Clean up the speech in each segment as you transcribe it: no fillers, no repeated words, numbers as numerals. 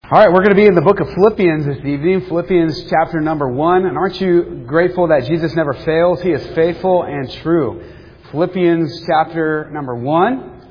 All right, we're going to be in the book of Philippians this evening, Philippians chapter number 1. And aren't you grateful that Jesus never fails? He is faithful and true. Philippians chapter number 1.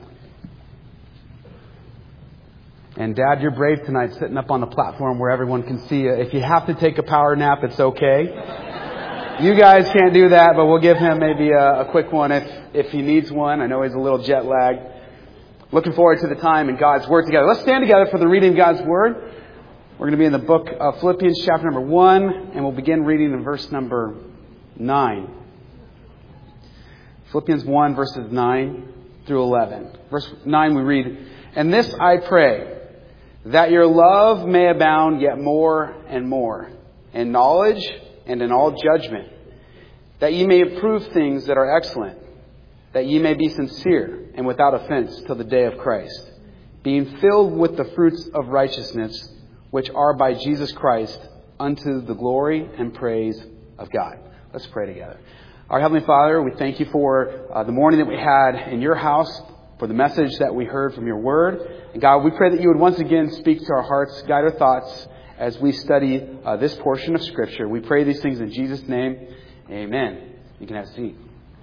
And Dad, you're brave tonight, sitting up on the platform where everyone can see you. If you have to take a power nap, it's okay. You guys can't do that, but we'll give him maybe a quick one if he needs one. I know he's a little jet lagged. Looking forward to the time in God's Word together. Let's stand together for the reading of God's Word. We're going to be in the book of Philippians chapter number 1, and we'll begin reading in verse number 9. Philippians 1, verses 9 through 11. Verse 9 we read, "And this I pray, that your love may abound yet more and more, in knowledge and in all judgment, that ye may approve things that are excellent, that ye may be sincere and without offense till the day of Christ, being filled with the fruits of righteousness, which are by Jesus Christ, unto the glory and praise of God." Let's pray together. Our Heavenly Father, we thank you for the morning that we had in your house, for the message that we heard from your word. And God, we pray that you would once again speak to our hearts, guide our thoughts as we study this portion of Scripture. We pray these things in Jesus' name. Amen. You can have a seat.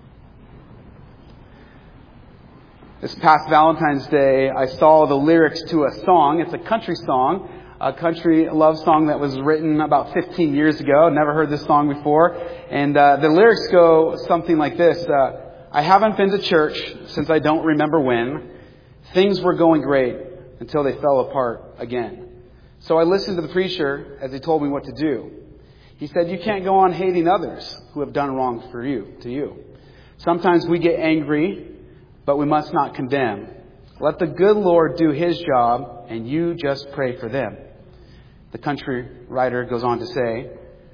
This past Valentine's Day, I saw the lyrics to a song. It's a country song, a country love song that was written about 15 years ago. Never heard this song before. And the lyrics go something like this. I haven't been to church since I don't remember when. Things were going great until they fell apart again. So I listened to the preacher as he told me what to do. He said, you can't go on hating others who have done wrong to you. Sometimes we get angry, but we must not condemn. Let the good Lord do His job, and you just pray for them. The country writer goes on to say,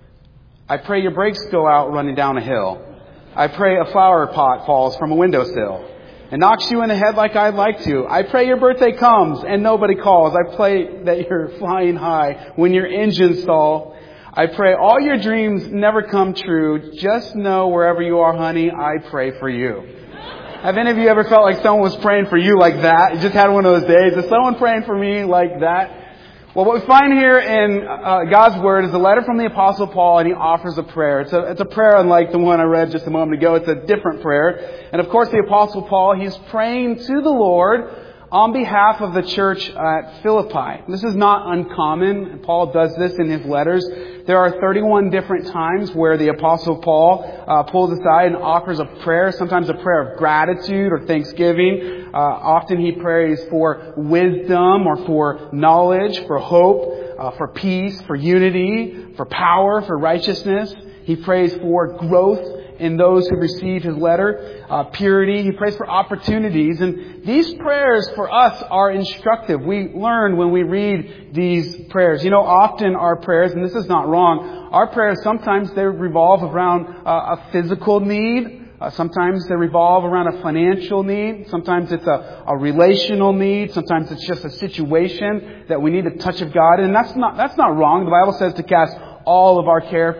I pray your brakes go out running down a hill. I pray a flower pot falls from a windowsill and knocks you in the head like I'd like to. I pray your birthday comes and nobody calls. I pray that you're flying high when your engine stalls. I pray all your dreams never come true. Just know wherever you are, honey, I pray for you. Have any of you ever felt like someone was praying for you like that? You just had one of those days. Is someone praying for me like that? Well, what we find here in God's Word is a letter from the Apostle Paul, and he offers a prayer. It's a prayer unlike the one I read just a moment ago. It's a different prayer. And of course, the Apostle Paul, he's praying to the Lord on behalf of the church at Philippi. This is not uncommon. Paul does this in his letters. There are 31 different times where the Apostle Paul pulls aside and offers a prayer, sometimes a prayer of gratitude or thanksgiving. Often he prays for wisdom or for knowledge, for hope, for peace, for unity, for power, for righteousness. He prays for growth in those who receive his letter, purity. He prays for opportunities. And these prayers for us are instructive. We learn when we read these prayers. You know, often our prayers, and this is not wrong, our prayers sometimes they revolve around a physical need. Sometimes they revolve around a financial need. Sometimes it's a relational need. Sometimes it's just a situation that we need a touch of God. And that's not wrong. The Bible says to cast all of our care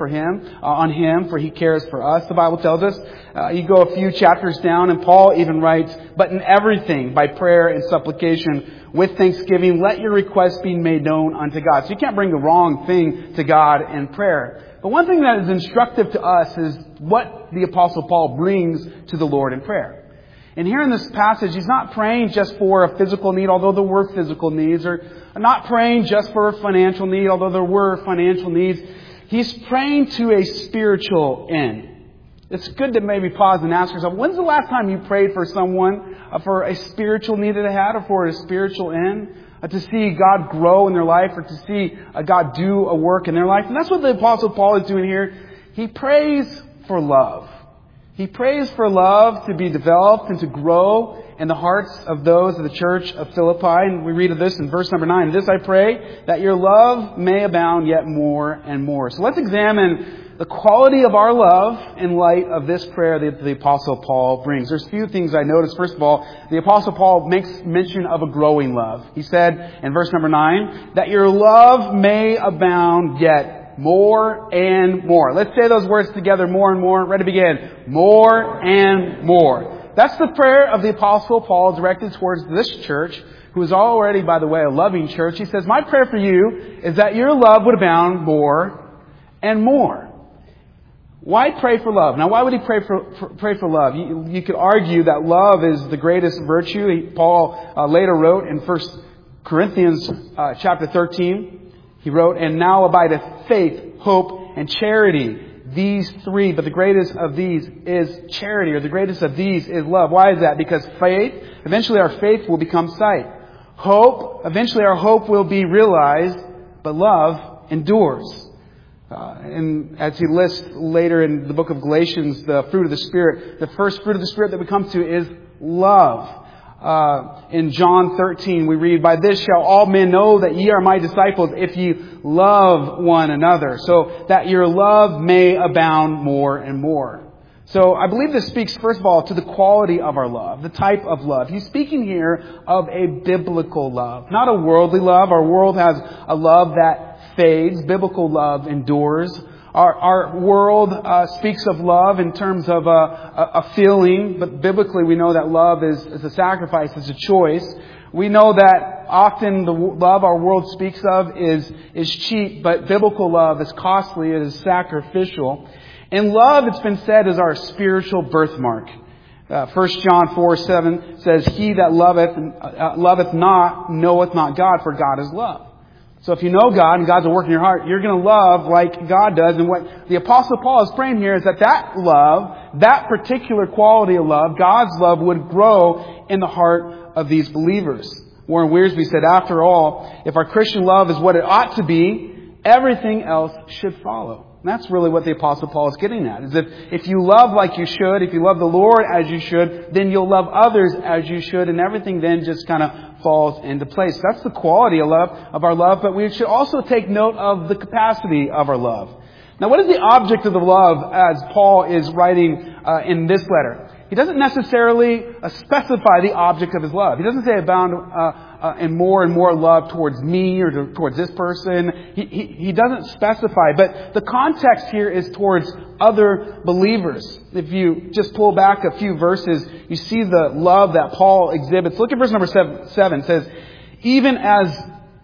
on Him, for He cares for us. The Bible tells us. You go a few chapters down, and Paul even writes, but in everything, by prayer and supplication, with thanksgiving, let your requests be made known unto God. So you can't bring the wrong thing to God in prayer. But one thing that is instructive to us is what the Apostle Paul brings to the Lord in prayer. And here in this passage, he's not praying just for a physical need, although there were physical needs, or not praying just for a financial need, although there were financial needs. He's praying to a spiritual end. It's good to maybe pause and ask yourself, when's the last time you prayed for someone for a spiritual need that they had or for a spiritual end? To see God grow in their life or to see God do a work in their life. And that's what the Apostle Paul is doing here. He prays for love. He prays for love to be developed and to grow in the hearts of those of the church of Philippi. And we read of this in verse number 9. This I pray, that your love may abound yet more and more. So let's examine the quality of our love in light of this prayer that the Apostle Paul brings. There's a few things I noticed. First of all, the Apostle Paul makes mention of a growing love. He said in verse number 9, that your love may abound yet more and more. Let's say those words together, more and more. Ready to begin. More and more. That's the prayer of the Apostle Paul directed towards this church who is already, by the way, a loving church, he says, my prayer for you is that your love would abound more and more. Why pray for love? Now, why would he pray for love? You could argue that love is the greatest virtue. Paul later wrote in 1 Corinthians chapter 13, he wrote, and now abideth faith, hope, and charity. These three, but the greatest of these is charity, or the greatest of these is love. Why is that? Because faith, eventually our faith will become sight. Hope, eventually our hope will be realized, but love endures. And as he lists later in the book of Galatians, the fruit of the Spirit, the first fruit of the Spirit that we come to is love. In John 13, we read, by this shall all men know that ye are my disciples, if ye love one another, so that your love may abound more and more. So I believe this speaks, first of all, to the quality of our love, the type of love. He's speaking here of a biblical love, not a worldly love. Our world has a love that fades. Biblical love endures. Our world speaks of love in terms of a feeling, but biblically we know that love is a sacrifice, it's a choice. We know that often the love our world speaks of is cheap, but biblical love is costly, it is sacrificial. And love, it's been said, is our spiritual birthmark. 1 John 4:7 says, he that loveth not knoweth not God, for God is love. So if you know God and God's at work in your heart, you're going to love like God does. And what the Apostle Paul is praying here is that love, that particular quality of love, God's love, would grow in the heart of these believers. Warren Wiersbe said, after all, if our Christian love is what it ought to be, everything else should follow. And that's really what the Apostle Paul is getting at, is if you love like you should, if you love the Lord as you should, then you'll love others as you should, and everything then just kind of falls into place. That's the quality of our love, but we should also take note of the capacity of our love. Now, what is the object of the love as Paul is writing in this letter? He doesn't necessarily specify the object of his love. He doesn't say abound and more love towards me or towards this person. He doesn't specify, but the context here is towards other believers. If you just pull back a few verses, you see the love that Paul exhibits. Look at verse number 7. It says, even as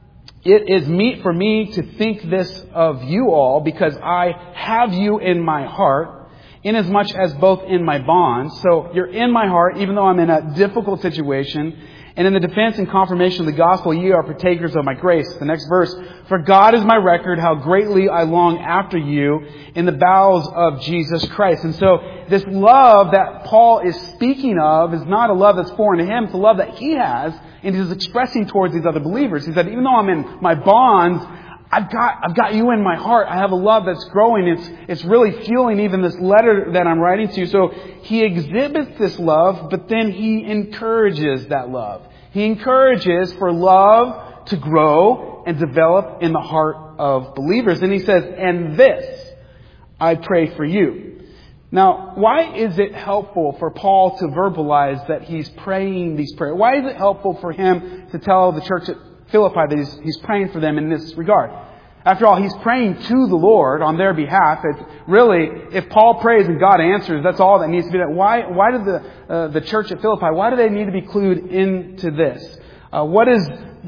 it is meet for me to think this of you all, because I have you in my heart, inasmuch as both in my bonds. So you're in my heart, even though I'm in a difficult situation. And in the defense and confirmation of the gospel, ye are partakers of my grace. The next verse, for God is my record, how greatly I long after you in the bowels of Jesus Christ. And so this love that Paul is speaking of is not a love that's foreign to him. It's a love that he has, and he's expressing towards these other believers. He said, even though I'm in my bonds, I've got you in my heart. I have a love that's growing. It's really fueling even this letter that I'm writing to you. So he exhibits this love, but then he encourages that love. He encourages for love to grow and develop in the heart of believers. And he says, and this I pray for you. Now, why is it helpful for Paul to verbalize that he's praying these prayers? Why is it helpful for him to tell the church at Philippi that he's praying for them in this regard? After all, he's praying to the Lord on their behalf. It's really, if Paul prays and God answers, that's all that needs to be done. Why did the church at Philippi, why do they need to be clued into this? What does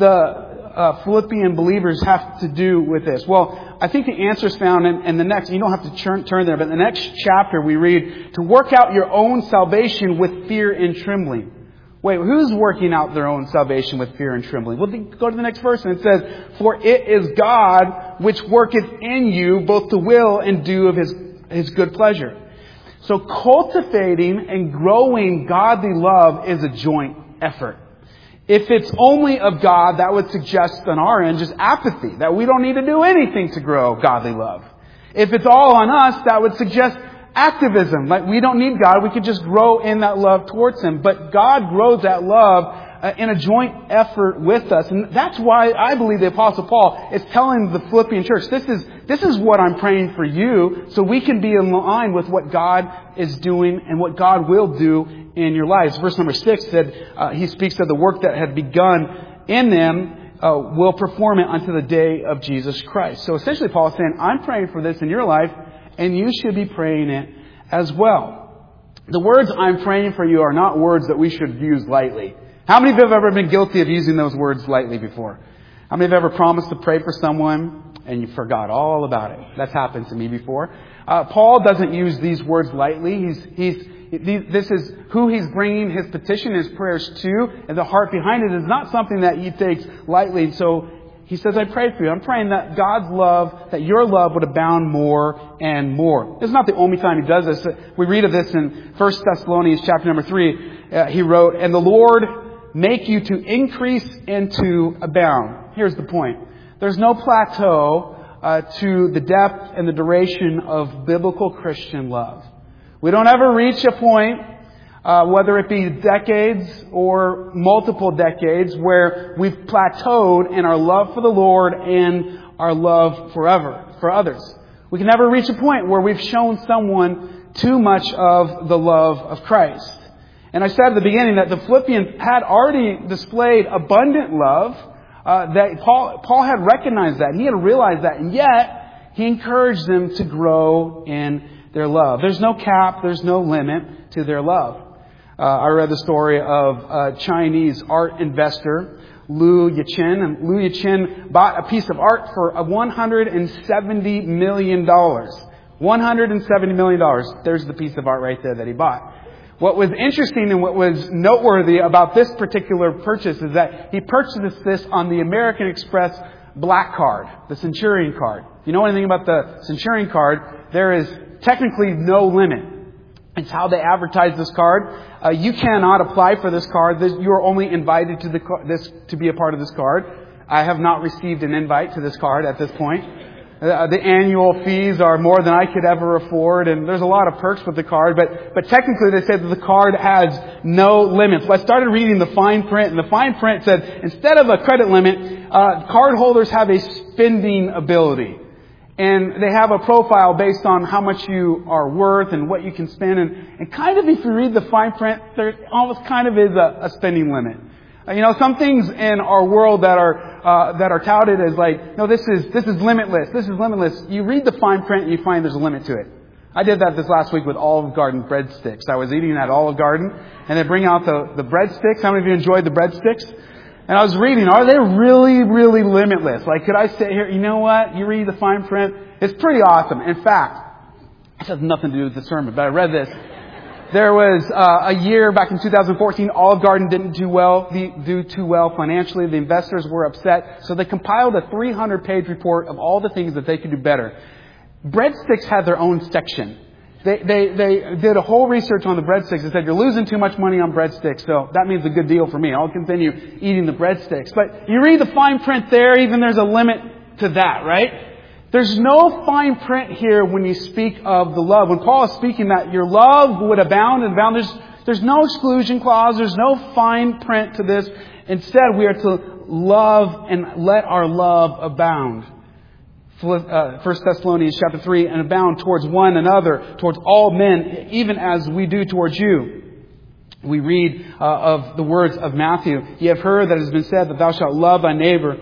the Philippian believers have to do with this? Well, I think the answer is found in the next, you don't have to turn there, but in the next chapter we read, to work out your own salvation with fear and trembling. Wait, who's working out their own salvation with fear and trembling? Well, go to the next verse, and it says, for it is God which worketh in you both to will and do of His good pleasure. So cultivating and growing godly love is a joint effort. If it's only of God, that would suggest on our end just apathy, that we don't need to do anything to grow godly love. If it's all on us, that would suggest activism, like we don't need God, we could just grow in that love towards Him. But God grows that love in a joint effort with us. And that's why I believe the Apostle Paul is telling the Philippian church, this is what I'm praying for you, so we can be in line with what God is doing and what God will do in your lives. Verse number 6 said, he speaks of the work that had begun in them, will perform it unto the day of Jesus Christ. So essentially Paul is saying, I'm praying for this in your life, and you should be praying it as well. The words I'm praying for you are not words that we should use lightly. How many of you have ever been guilty of using those words lightly before? How many have ever promised to pray for someone and you forgot all about it? That's happened to me before. Paul doesn't use these words lightly. This is who he's bringing his petition, his prayers to, and the heart behind it is not something that he takes lightly. So he says, I pray for you. I'm praying that God's love, that your love would abound more and more. This is not the only time he does this. We read of this in 1 Thessalonians chapter number 3. He wrote, and the Lord make you to increase and to abound. Here's the point. There's no plateau to the depth and the duration of biblical Christian love. We don't ever reach a point, whether it be decades or multiple decades, where we've plateaued in our love for the Lord and our love for others. We can never reach a point where we've shown someone too much of the love of Christ. And I said at the beginning that the Philippians had already displayed abundant love, that Paul had recognized that, and he had realized that, and yet he encouraged them to grow in their love. There's no cap, there's no limit to their love. I read the story of a Chinese art investor, Liu Yichen, and Liu Yichen bought a piece of art for $170 million. $170 million. There's the piece of art right there that he bought. What was interesting and what was noteworthy about this particular purchase is that he purchased this on the American Express Black Card, the Centurion card. If you know anything about the Centurion card, there is technically no limit. It's how they advertise this card. You cannot apply for this card. You are only invited to be a part of this card. I have not received an invite to this card at this point. The annual fees are more than I could ever afford, and there's a lot of perks with the card, but technically they said that the card has no limits. So I started reading the fine print, and the fine print said instead of a credit limit, card holders have a spending ability. And they have a profile based on how much you are worth and what you can spend. And kind of, if you read the fine print, there almost kind of is a spending limit. Some things in our world that are touted as like, no, this is limitless. This is limitless. You read the fine print and you find there's a limit to it. I did that this last week with Olive Garden breadsticks. I was eating at Olive Garden, and they bring out the breadsticks. How many of you enjoyed the breadsticks? And I was reading, are they really, really limitless? Like, could I sit here, you know what? You read the fine print. It's pretty awesome. In fact, this has nothing to do with the sermon, but I read this. There was a year back in 2014, Olive Garden didn't do too well financially. The investors were upset. So they compiled a 300-page report of all the things that they could do better. Breadsticks had their own section. They did a whole research on the breadsticks. They said, you're losing too much money on breadsticks, so that means a good deal for me. I'll continue eating the breadsticks. But you read the fine print there, even there's a limit to that, right? There's no fine print here when you speak of the love. When Paul is speaking that your love would abound and abound, there's no exclusion clause. There's no fine print to this. Instead, we are to love and let our love abound. 1 Thessalonians chapter 3, and abound towards one another, towards all men, even as we do towards you. We read of the words of Matthew. You have heard that it has been said that thou shalt love thy neighbor,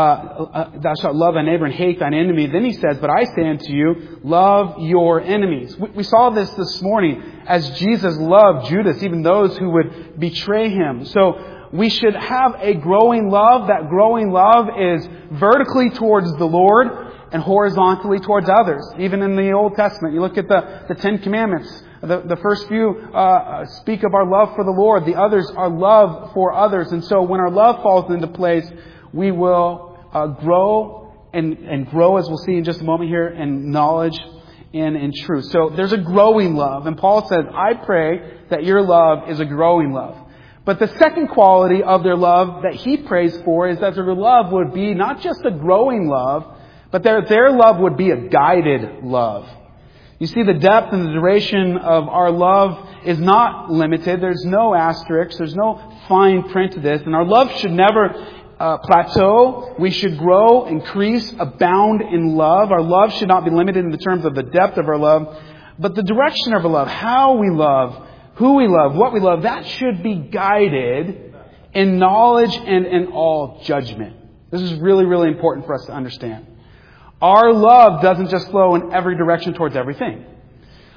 and hate thine enemy. Then he says, but I say unto you, love your enemies. We saw this morning as Jesus loved Judas, even those who would betray him. So we should have a growing love. That growing love is vertically towards the Lord and horizontally towards others. Even in the Old Testament, you look at the Ten Commandments. The first few speak of our love for the Lord. The others are love for others. And so when our love falls into place, we will grow and grow, as we'll see in just a moment here, in knowledge and in truth. So there's a growing love. And Paul says, I pray that your love is a growing love. But the second quality of their love that he prays for is that their love would be not just a growing love, but their love would be a guided love. You see, the depth and the duration of our love is not limited. There's no asterisk. There's no fine print to this. And our love should never plateau. We should grow, increase, abound in love. Our love should not be limited in the terms of the depth of our love, but the direction of our love, how we love, who we love, what we love, that should be guided in knowledge and in all judgment. This is really, really important for us to understand. Our love doesn't just flow in every direction towards everything.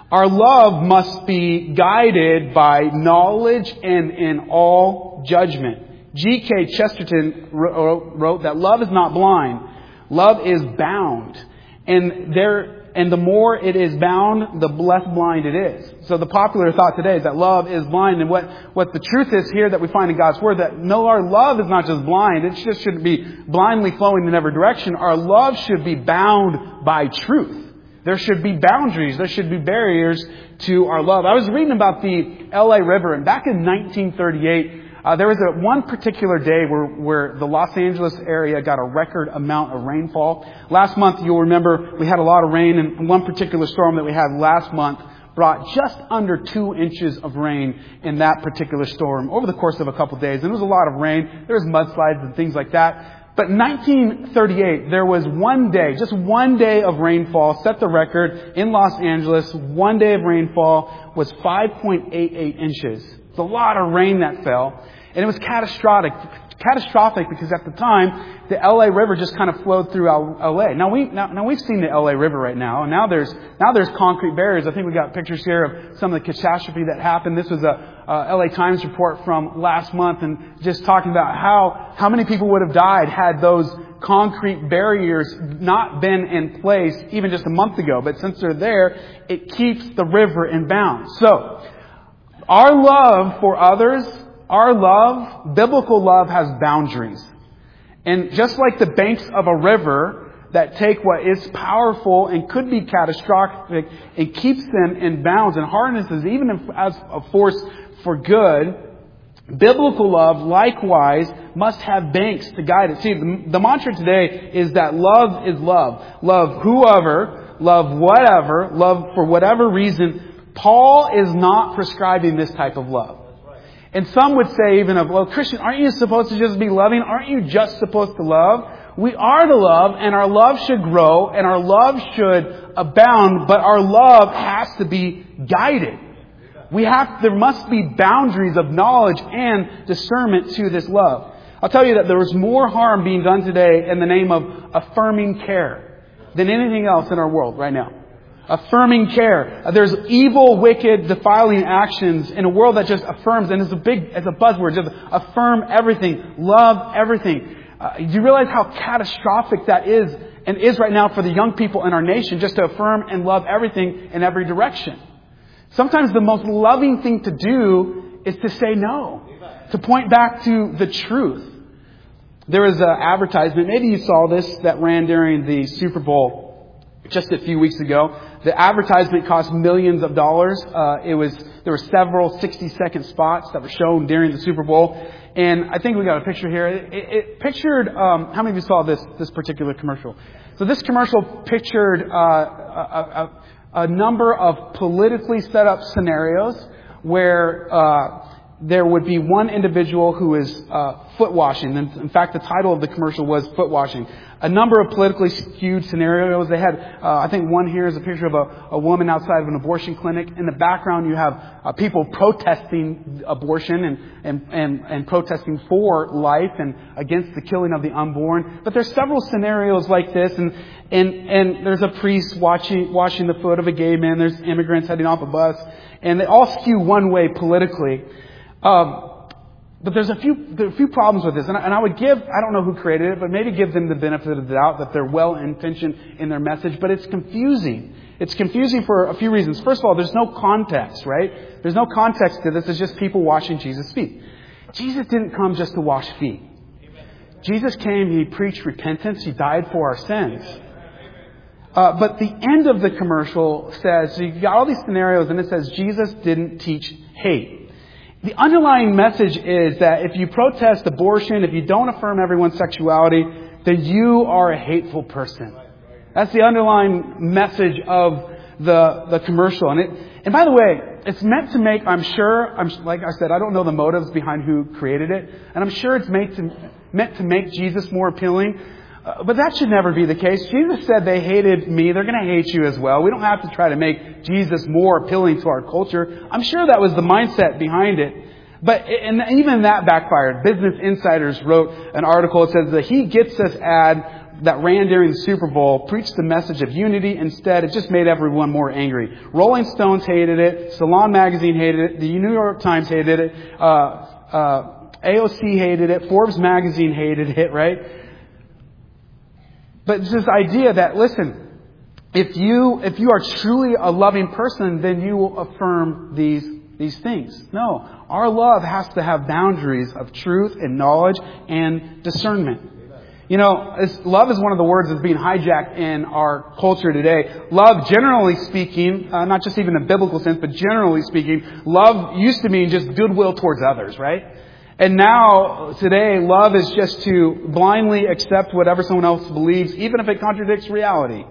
Our love must be guided by knowledge and in all judgment. G.K. Chesterton wrote that love is not blind. Love is bound. And the more it is bound, the less blind it is. So the popular thought today is that love is blind. And what the truth is here that we find in God's Word, that no, our love is not just blind. It just shouldn't be blindly flowing in every direction. Our love should be bound by truth. There should be boundaries. There should be barriers to our love. I was reading about the LA River, and back in 1938, there was one particular day where the Los Angeles area got a record amount of rainfall. Last month, you'll remember, we had a lot of rain, and one particular storm that we had last month brought just under 2 inches of rain in that particular storm over the course of a couple of days. And it was a lot of rain. There was mudslides and things like that. But in 1938, there was one day, just one day of rainfall, set the record in Los Angeles. One day of rainfall was 5.88 inches. It's a lot of rain that fell. And it was catastrophic because at the time, the LA River just kind of flowed through LA. Now we've seen the LA River right now, and now there's concrete barriers. I think we got pictures here of some of the catastrophe that happened. This was a LA Times report from last month, and just talking about how many people would have died had those concrete barriers not been in place even just a month ago. But since they're there, it keeps the river in bounds. So, our love for others, biblical love has boundaries. And just like the banks of a river that take what is powerful and could be catastrophic and keeps them in bounds and harnesses even as a force for good, biblical love likewise must have banks to guide it. See, the mantra today is that love is love. Love whoever, love whatever, love for whatever reason. Paul is not prescribing this type of love. And some would say even well, Christian, aren't you supposed to just be loving? Aren't you just supposed to love? We are to love, and our love should grow, and our love should abound, but our love has to be guided. There must be boundaries of knowledge and discernment to this love. I'll tell you that there is more harm being done today in the name of affirming care than anything else in our world right now. Affirming care. There's evil, wicked, defiling actions in a world that just affirms, and it's a buzzword, just affirm everything, love everything. Do you realize how catastrophic that is and is right now for the young people in our nation, just to affirm and love everything in every direction? Sometimes the most loving thing to do is to say no, to point back to the truth. There was an advertisement, maybe you saw this, that ran during the Super Bowl just a few weeks ago. The advertisement cost millions of dollars. There were several 60-second spots that were shown during the Super Bowl. And I think we got a picture here. It pictured, how many of you saw this particular commercial? So this commercial pictured a number of politically set up scenarios where there would be one individual who is foot washing. In fact, the title of the commercial was Foot Washing. A number of politically skewed scenarios. They had, I think one here is a picture of a woman outside of an abortion clinic. In the background, you have people protesting abortion and protesting for life and against the killing of the unborn. But there's several scenarios like this, and there's a priest washing the foot of a gay man. There's immigrants heading off a bus, and they all skew one way politically. But there are a few problems with this. And I would give, I don't know who created it, but maybe give them the benefit of the doubt that they're well-intentioned in their message. But it's confusing. It's confusing for a few reasons. First of all, there's no context, right? There's no context to this. It's just people washing Jesus' feet. Jesus didn't come just to wash feet. Jesus came, He preached repentance. He died for our sins. But the end of the commercial says, so you've got all these scenarios, and it says Jesus didn't teach hate. The underlying message is that if you protest abortion, if you don't affirm everyone's sexuality, then you are a hateful person. That's the underlying message of the commercial. And by the way, it's meant to make, like I said, I don't know the motives behind who created it. And I'm sure it's meant to make Jesus more appealing. But that should never be the case. Jesus said they hated me. They're going to hate you as well. We don't have to try to make Jesus more appealing to our culture. I'm sure that was the mindset behind it. And even that backfired. Business Insiders wrote an article that says the He Gets Us ad that ran during the Super Bowl preached the message of unity. Instead, it just made everyone more angry. Rolling Stones hated it. Salon Magazine hated it. The New York Times hated it. AOC hated it. Forbes Magazine hated it, right? But it's this idea that, listen, if you are truly a loving person, then you will affirm these things. No, our love has to have boundaries of truth and knowledge and discernment. You know, love is one of the words that's being hijacked in our culture today. Love, generally speaking, not just even in a biblical sense, but generally speaking, love used to mean just goodwill towards others, right? And now, today, love is just to blindly accept whatever someone else believes, even if it contradicts reality.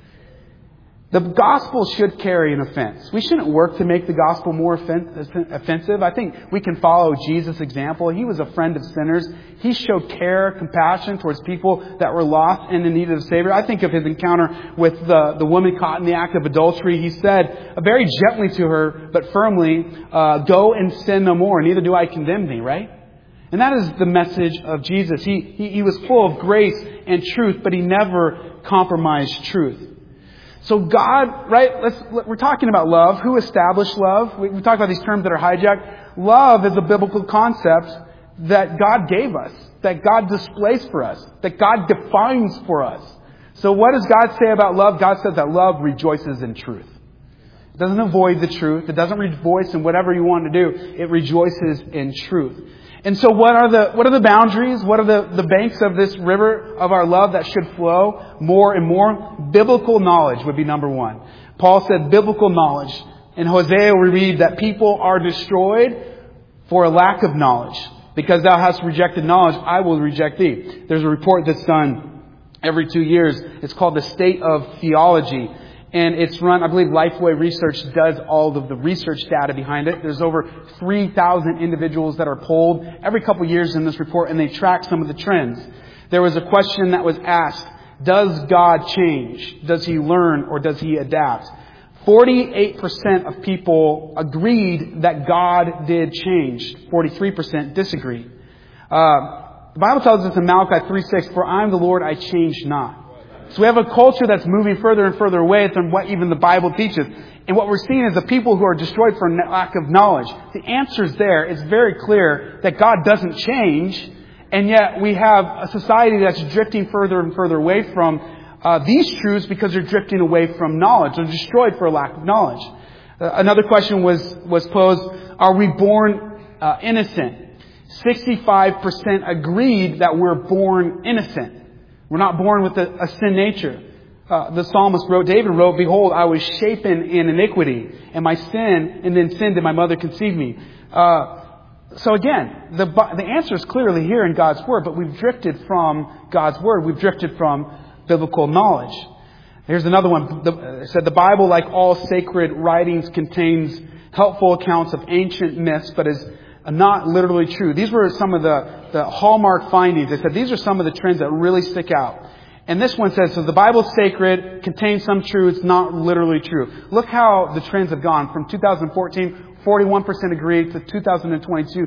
The gospel should carry an offense. We shouldn't work to make the gospel more offensive. I think we can follow Jesus' example. He was a friend of sinners. He showed care, compassion towards people that were lost and in need of a Savior. I think of his encounter with the woman caught in the act of adultery. He said very gently to her, but firmly, go and sin no more. Neither do I condemn thee, right? And that is the message of Jesus. He was full of grace and truth, but he never compromised truth. So God, right, we're talking about love. Who established love? We talk about these terms that are hijacked. Love is a biblical concept that God gave us, that God displays for us, that God defines for us. So what does God say about love? God says that love rejoices in truth. It doesn't avoid the truth. It doesn't rejoice in whatever you want to do. It rejoices in truth. And so what are the boundaries? What are the banks of this river of our love that should flow more and more? Biblical knowledge would be number one. Paul said biblical knowledge. In Hosea we read that people are destroyed for a lack of knowledge. Because thou hast rejected knowledge, I will reject thee. There's a report that's done every 2 years. It's called the State of Theology. And it's run, I believe Lifeway Research does all of the research data behind it. There's over 3,000 individuals that are polled every couple of years in this report, and they track some of the trends. There was a question that was asked, does God change? Does He learn or does He adapt? 48% of people agreed that God did change. 43% disagreed. The Bible tells us in Malachi 3:6, for I am the Lord, I change not. So we have a culture that's moving further and further away from what even the Bible teaches. And what we're seeing is the people who are destroyed for lack of knowledge. The answer is there. It's very clear that God doesn't change. And yet we have a society that's drifting further and further away from these truths because they're drifting away from knowledge. They're destroyed for lack of knowledge. Another question was posed, are we born innocent? 65% agreed that we're born innocent. We're not born with a sin nature. The psalmist David wrote, behold, I was shapen in iniquity, and my sin, and then sin did my mother conceive me. So again, the answer is clearly here in God's Word, but we've drifted from God's Word. We've drifted from biblical knowledge. Here's another one. It said the Bible, like all sacred writings, contains helpful accounts of ancient myths, but is not literally true. These were some of the hallmark findings. They said these are some of the trends that really stick out. And this one says, so the Bible's sacred, contains some truths, not literally true. Look how the trends have gone. From 2014, 41% agree, to 2022,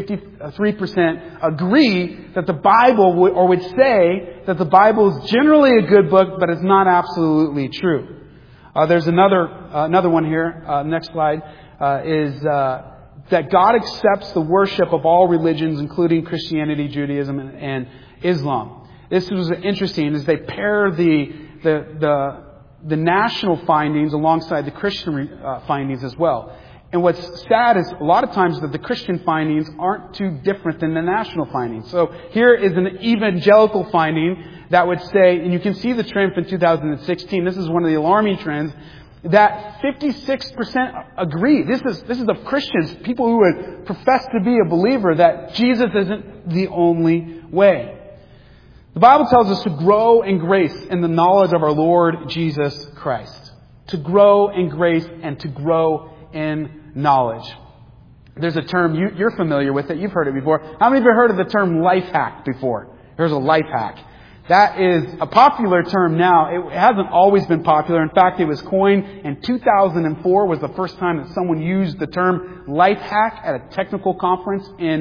53% agree that the Bible would say that the Bible is generally a good book, but it's not absolutely true. There's another one here. Next slide is that God accepts the worship of all religions, including Christianity, Judaism, and Islam. This was interesting as they pair the national findings alongside the Christian findings as well. And what's sad is a lot of times that the Christian findings aren't too different than the national findings. So here is an evangelical finding that would say, and you can see the trend from 2016. This is one of the alarming trends, that 56% agree. This is of Christians, people who would profess to be a believer, that Jesus isn't the only way. The Bible tells us to grow in grace in the knowledge of our Lord Jesus Christ. To grow in grace and to grow in knowledge. There's a term, you're familiar with it, you've heard it before. How many of you have heard of the term life hack before? Here's a life hack. That is a popular term now. It hasn't always been popular. In fact, it was coined in 2004 was the first time that someone used the term life hack at a technical conference in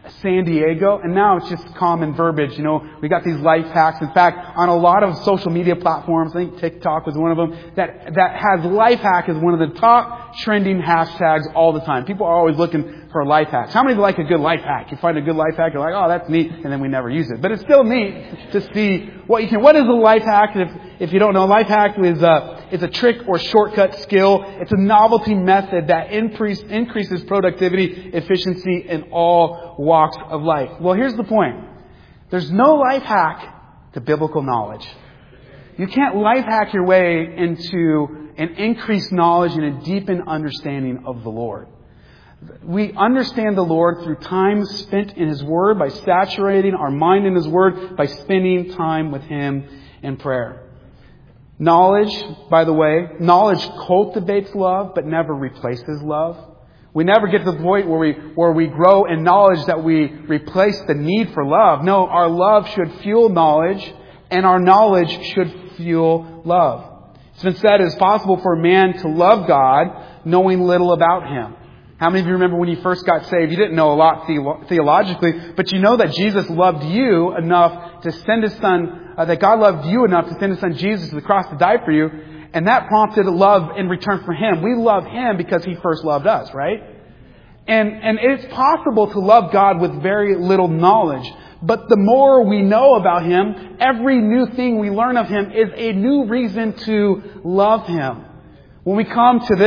San Diego, and now it's just common verbiage. You know, we got these life hacks. In fact, on a lot of social media platforms, I think TikTok was one of them, that has life hack as one of the top trending hashtags all the time. People are always looking for life hacks. How many like a good life hack? You find a good life hack, you're like, oh, that's neat, and then we never use it. But it's still neat to see what you can. What is a life hack? If you don't know, a life hack is a trick or shortcut skill. It's a novelty method that increases productivity, efficiency in all walks of life. Well, here's the point. There's no life hack to biblical knowledge. You can't life hack your way into an increased knowledge and a deepened understanding of the Lord. We understand the Lord through time spent in His Word, by saturating our mind in His Word, by spending time with Him in prayer. Knowledge, by the way, knowledge cultivates love, but never replaces love. We never get to the point where we grow in knowledge that we replace the need for love. No, our love should fuel knowledge, and our knowledge should fuel love. It's been said it's possible for a man to love God knowing little about Him. How many of you remember when you first got saved? You didn't know a lot theologically, but you know that Jesus loved you enough to send His Son, that God loved you enough to send His Son Jesus to the cross to die for you, and that prompted love in return for Him. We love Him because He first loved us, right? And it's possible to love God with very little knowledge. But the more we know about Him, every new thing we learn of Him is a new reason to love Him. When we come to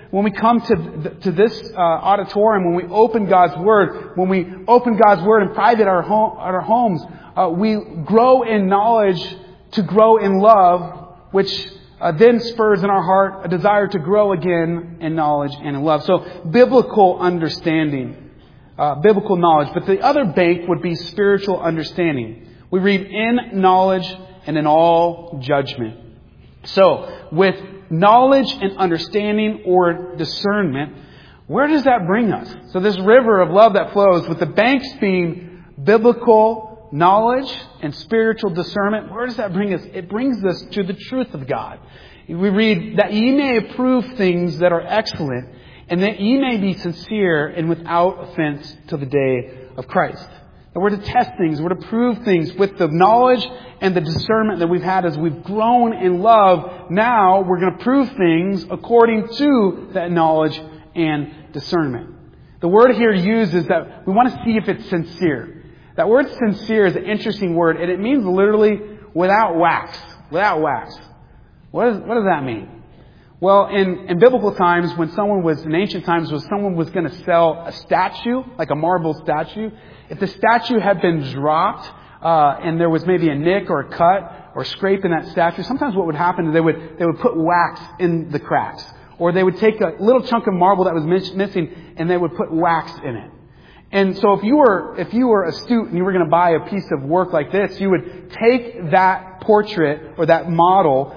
this auditorium, when we open God's Word, in private at our homes, we grow in knowledge to grow in love, which then spurs in our heart a desire to grow again in knowledge and in love. So biblical understanding, biblical knowledge. But the other bank would be spiritual understanding. We read in knowledge and in all judgment. So with knowledge and understanding or discernment, where does that bring us? So this river of love that flows, with the banks being biblical knowledge and spiritual discernment, where does that bring us? It brings us to the truth of God. We read that ye may approve things that are excellent, and that ye may be sincere and without offense till the day of Christ. And we're to test things, we're to prove things with the knowledge and the discernment that we've had as we've grown in love. Now we're going to prove things according to that knowledge and discernment. The word here used is that we want to see if it's sincere. That word sincere is an interesting word, and it means literally without wax. Without wax. What does that mean? Well, in biblical times, in ancient times, when someone was going to sell a statue, like a marble statue, if the statue had been dropped, and there was maybe a nick or a cut or scrape in that statue, sometimes what would happen is they would put wax in the cracks. Or they would take a little chunk of marble that was missing and they would put wax in it. And so if you were astute and you were going to buy a piece of work like this, you would take that portrait or that model,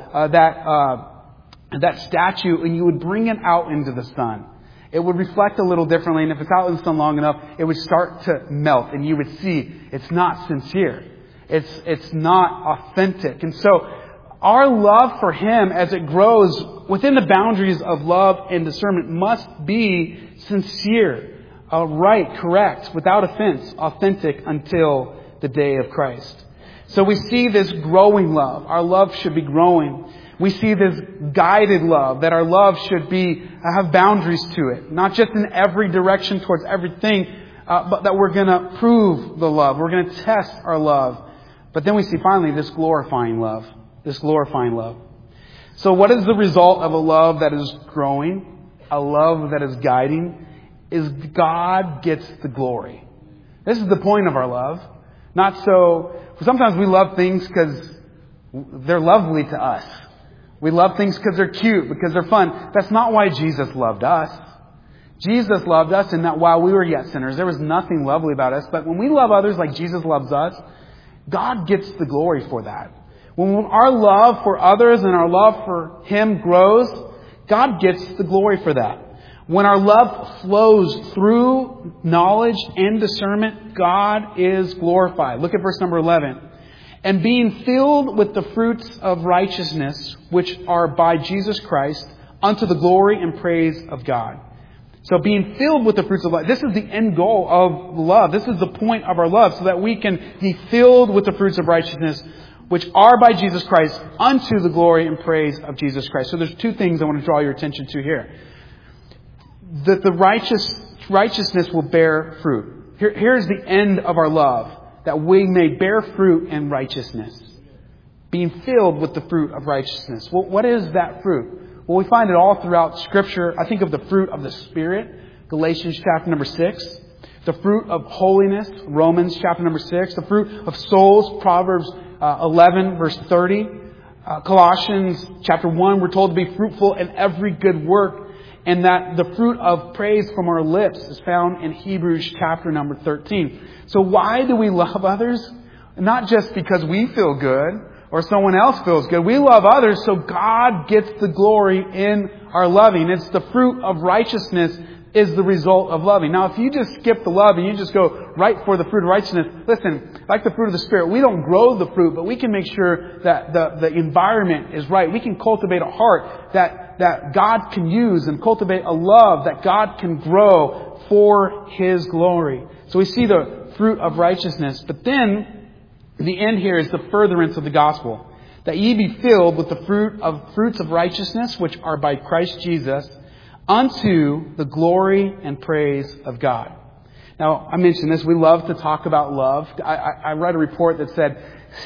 that statue, and you would bring it out into the sun. It would reflect a little differently, and if it's out in the sun long enough, it would start to melt, and you would see it's not sincere. It's not authentic. And so our love for Him, as it grows within the boundaries of love and discernment, must be sincere, right, correct, without offense, authentic until the day of Christ. So we see this growing love. Our love should be growing. We see this guided love, that our love should have boundaries to it. Not just in every direction towards everything, but that we're going to prove the love. We're going to test our love. But then we see finally this glorifying love. This glorifying love. So what is the result of a love that is growing? A love that is guiding? Is God gets the glory. This is the point of our love. Not so... Sometimes we love things because they're lovely to us. We love things because they're cute, because they're fun. That's not why Jesus loved us. Jesus loved us in that while we were yet sinners, there was nothing lovely about us. But when we love others like Jesus loves us, God gets the glory for that. When our love for others and our love for Him grows, God gets the glory for that. When our love flows through knowledge and discernment, God is glorified. Look at verse number 11. And being filled with the fruits of righteousness, which are by Jesus Christ, unto the glory and praise of God. So being filled with the fruits of love, this is the end goal of love. This is the point of our love, so that we can be filled with the fruits of righteousness, which are by Jesus Christ, unto the glory and praise of Jesus Christ. So there's two things I want to draw your attention to here. That the righteousness will bear fruit. Here's the end of our love, that we may bear fruit in righteousness. Being filled with the fruit of righteousness. Well, what is that fruit? Well, we find it all throughout Scripture. I think of the fruit of the Spirit, Galatians chapter number 6. The fruit of holiness, Romans chapter number 6. The fruit of souls, Proverbs 11 verse 30. Colossians chapter 1, we're told to be fruitful in every good work. And that the fruit of praise from our lips is found in Hebrews chapter number 13. So why do we love others? Not just because we feel good or someone else feels good. We love others so God gets the glory in our loving. It's the fruit of righteousness is the result of loving. Now, if you just skip the love and you just go right for the fruit of righteousness, listen, like the fruit of the Spirit, we don't grow the fruit, but we can make sure that the environment is right. We can cultivate a heart that God can use and cultivate a love that God can grow for His glory. So we see the fruit of righteousness. But then, the end here is the furtherance of the gospel. That ye be filled with the fruits of righteousness, which are by Christ Jesus, unto the glory and praise of God. Now, I mentioned this. We love to talk about love. I read a report that said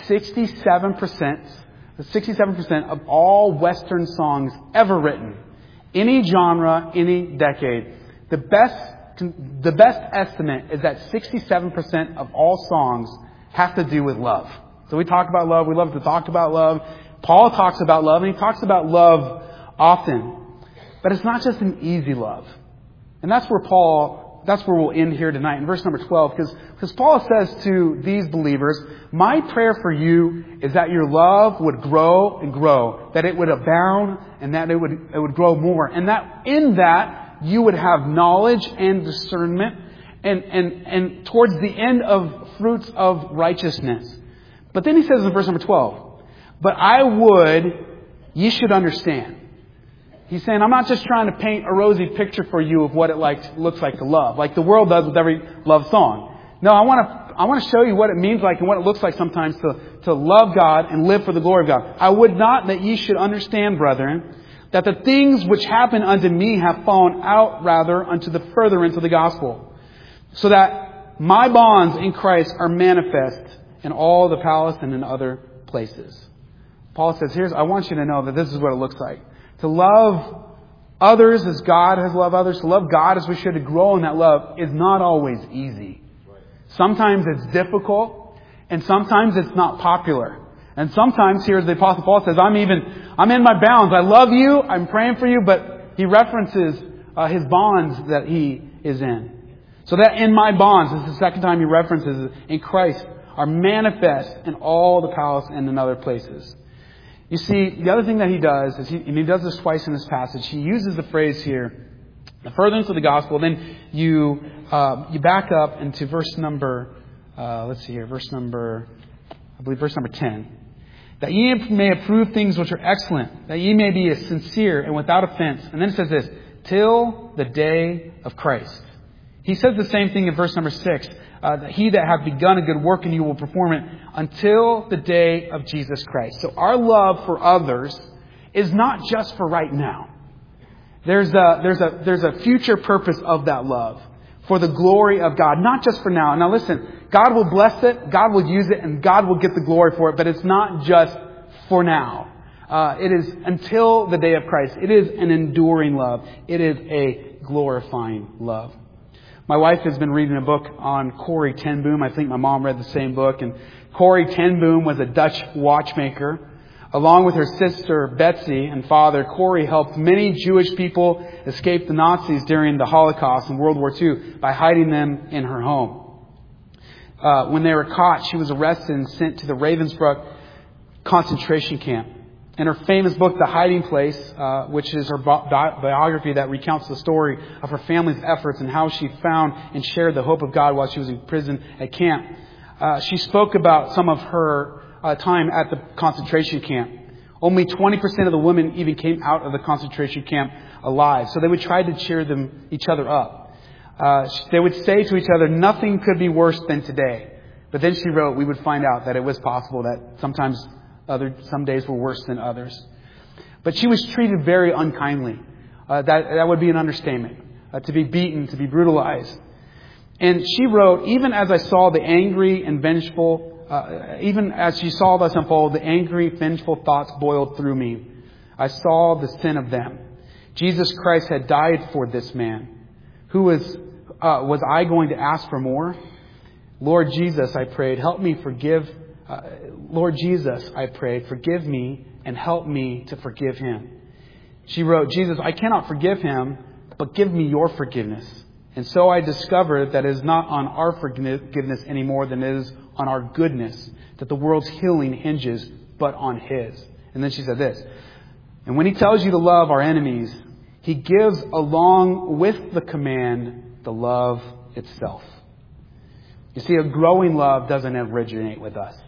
67% of all Western songs ever written, any genre, any decade, the best estimate is that 67% of all songs have to do with love. So we talk about love. We love to talk about love. Paul talks about love, and he talks about love often. But it's not just an easy love. And that's where we'll end here tonight in verse number 12. Because Paul says to these believers, my prayer for you is that your love would grow and grow. That it would abound and that it would grow more. And that in that you would have knowledge and discernment. And towards the end of fruits of righteousness. But then he says in verse number 12, but I would, ye should understand. He's saying, I'm not just trying to paint a rosy picture for you of what it looks like to love, like the world does with every love song. No, I want to show you what it means like and what it looks like sometimes to love God and live for the glory of God. I would not that ye should understand, brethren, that the things which happen unto me have fallen out rather unto the furtherance of the gospel, so that my bonds in Christ are manifest in all the palace and in other places. Paul says, I want you to know that this is what it looks like. To love others as God has loved others, to love God as we should, to grow in that love is not always easy. Sometimes it's difficult, and sometimes it's not popular. And sometimes, here as the Apostle Paul says, I'm in my bounds. I love you, I'm praying for you, but he references his bonds that he is in. So that in my bonds, this is the second time he references in Christ, are manifest in all the palace and in other places. You see, the other thing that he does is he does this twice in this passage. He uses the phrase here, the furtherance of the gospel. Then you back up into verse number, verse number 10. That ye may approve things which are excellent, that ye may be sincere and without offense. And then it says this, till the day of Christ. He says the same thing in verse number 6. That he that hath begun a good work in you will perform it until the day of Jesus Christ. So our love for others is not just for right now. There's a future purpose of that love for the glory of God, not just for now. Now listen, God will bless it, God will use it, and God will get the glory for it, but it's not just for now. It is until the day of Christ. It is an enduring love. It is a glorifying love. My wife has been reading a book on Corrie ten Boom. I think my mom read the same book. And Corrie ten Boom was a Dutch watchmaker. Along with her sister Betsy and father, Corrie helped many Jewish people escape the Nazis during the Holocaust and World War II by hiding them in her home. When they were caught, she was arrested and sent to the Ravensbrück concentration camp. In her famous book, The Hiding Place, which is her biography that recounts the story of her family's efforts and how she found and shared the hope of God while she was in prison at camp, she spoke about some of her time at the concentration camp. Only 20% of the women even came out of the concentration camp alive. So they would try to cheer each other up. They would say to each other, nothing could be worse than today. But then she wrote, we would find out that it was possible that sometimes some days were worse than others. But she was treated very unkindly. That would be an understatement. To be beaten, to be brutalized. And she wrote, even as I saw the angry and vengeful, even as she saw this unfold, the angry, vengeful thoughts boiled through me. I saw the sin of them. Jesus Christ had died for this man. Who was I going to ask for more? Lord Jesus, I prayed, help me forgive. Lord Jesus, I prayed, forgive me and help me to forgive him. She wrote, Jesus, I cannot forgive him, but give me your forgiveness. And so I discovered that it is not on our forgiveness any more than it is on our goodness, that the world's healing hinges but on his. And then she said this, and when he tells you to love our enemies, he gives along with the command the love itself. You see, a growing love doesn't originate with us.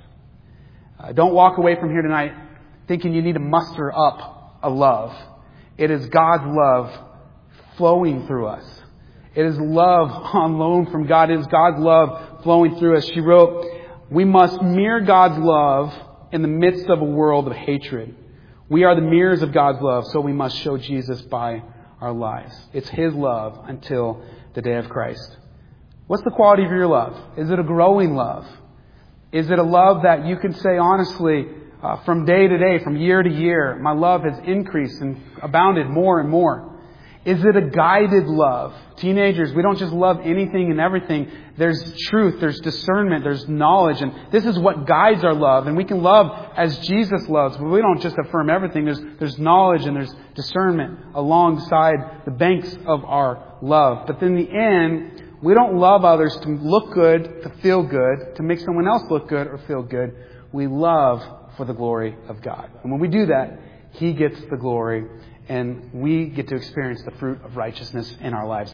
Don't walk away from here tonight thinking you need to muster up a love. It is God's love flowing through us. It is love on loan from God. It is God's love flowing through us. She wrote, we must mirror God's love in the midst of a world of hatred. We are the mirrors of God's love, so we must show Jesus by our lives. It's his love until the day of Christ. What's the quality of your love? Is it a growing love? Is it a love that you can say honestly, from day to day, from year to year, my love has increased and abounded more and more? Is it a guided love? Teenagers, we don't just love anything and everything. There's truth, there's discernment, there's knowledge, and this is what guides our love. And we can love as Jesus loves, but we don't just affirm everything. There's knowledge and there's discernment alongside the banks of our love. But in the end, we don't love others to look good, to feel good, to make someone else look good or feel good. We love for the glory of God. And when we do that, he gets the glory and we get to experience the fruit of righteousness in our lives.